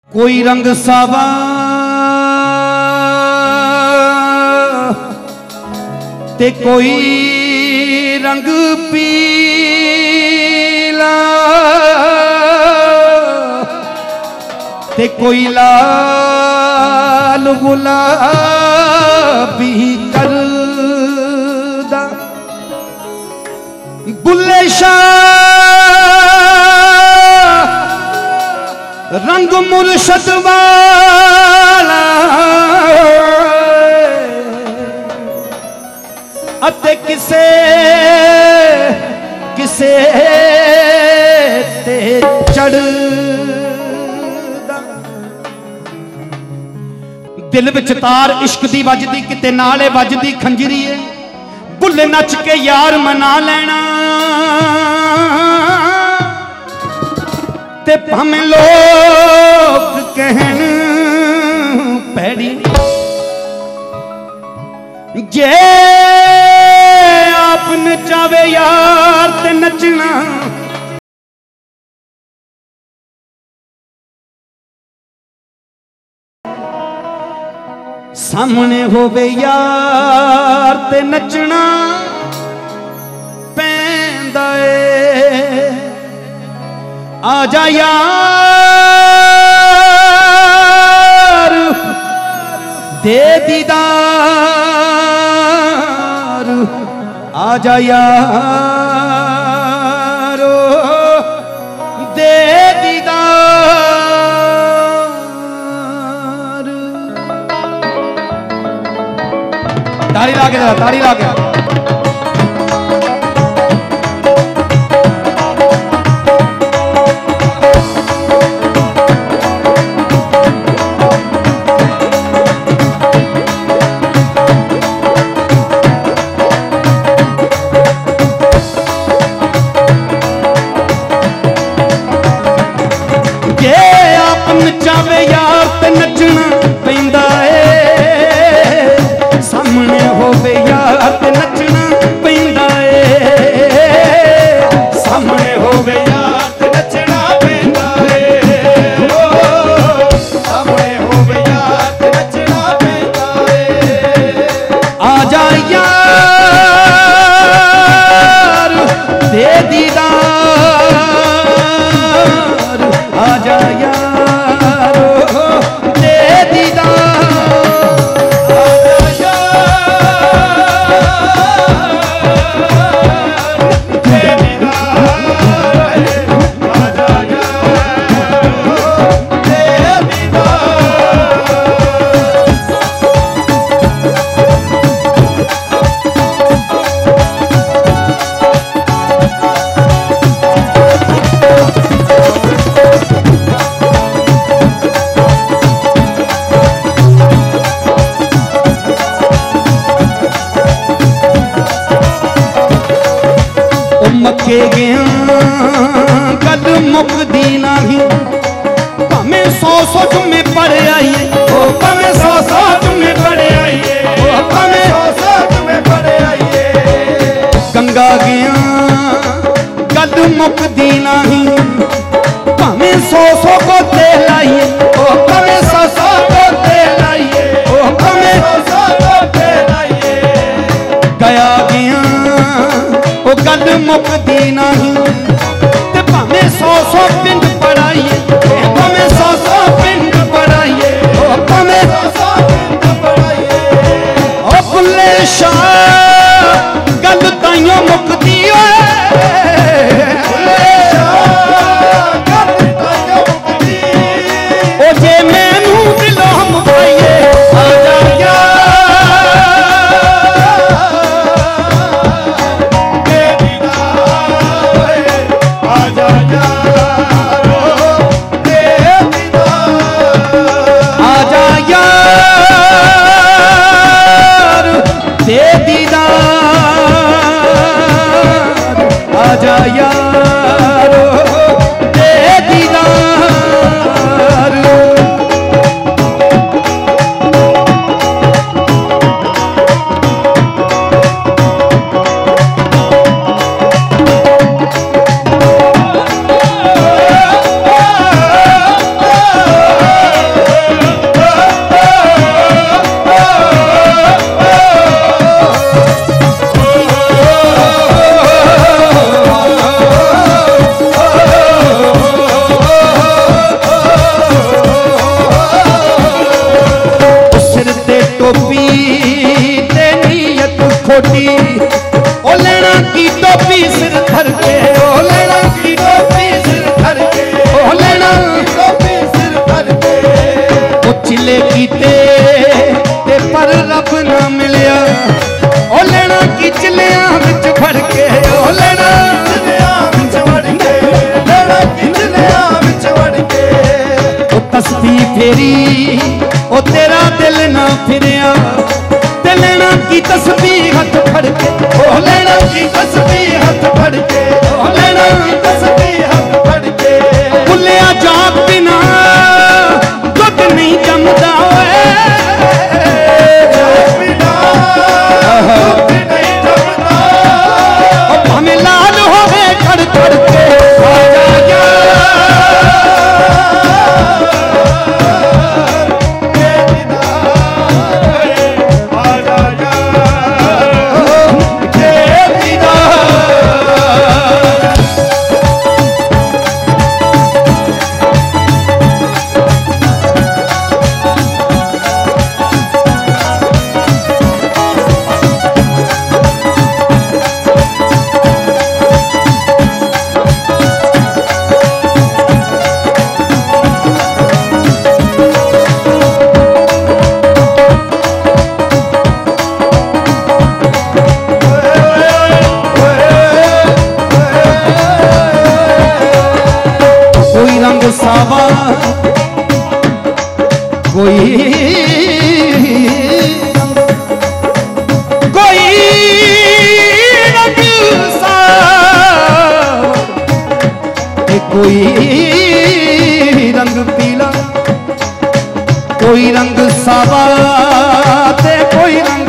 कोई रंग सावा ते कोई रंग पीला ते कोई लाल गुलाबी करदा बुल्ले शाह रंग मुर्शद वाला अते किसे किसे ते चढ़दा दिल विच तार इश्क दी वजदी किते नाले वजदी खंजरी है बुल्ले नच के यार मना लेना ते भावें लोग कहन पैड़ी जे आप नचावे यार ते नचना सामने होवे यार ते नचना पैंदा ए आजा यार दे दीदार आजा यार दे दीदार। ताली ला के ताली ला के नचावे यार ते नचना पैंदा ए सामने होवे यार ते नचना पैंदा ए सामने होवे यार ते नचना पैंदा ए सामने होवे यार ते नचना पैंदा ए आजा यार दे दीदार आजा यार मक्के गया कद मुकदी नहीं भावें 100 जुम्मे पड़े आइए भावें 100 जुम्मे पड़े आइए भावें 100 जुम्मे पड़े आइए गंगा गया कद मुकदी नहीं भावें 100 को तेल आइए भावें 100 को तेल आइए भावें 100 को तेल आइए गया गया गल मुकदी नहीं ते भावें 100 पिंड पढ़ाइए भावें 100 पिंड पढ़ाइए भावें 100 पिंड पढ़ाइए ओ बुल्ले शाह गल ताइयों मुकदी बुल्ले शाह विचले कीते ते पर रब ना मिलिया ओ लेना किचलियां विच फड़ के ओ लेना किचलियां विच वड़ के लेना किचलियां विच वड़ के ओ तस्बीह फेरी ओ तेरा दिल ना फिरिया ते लेना की तस्बीह हथ फड़ के ओ लेना की तस्बीह हथ फड़ के ओ लेना की तस्बीह हथ फड़ के भुलिया जाग बिना दुध नहीं जमदा ओए जाग बिना दुध नहीं जमदा ओ भाਵੇਂ लाल होवे खड़ खड़ के आ जा सावा कोई रंग सावा कोई रंग पीला कोई रंग सावा ते कोई रंग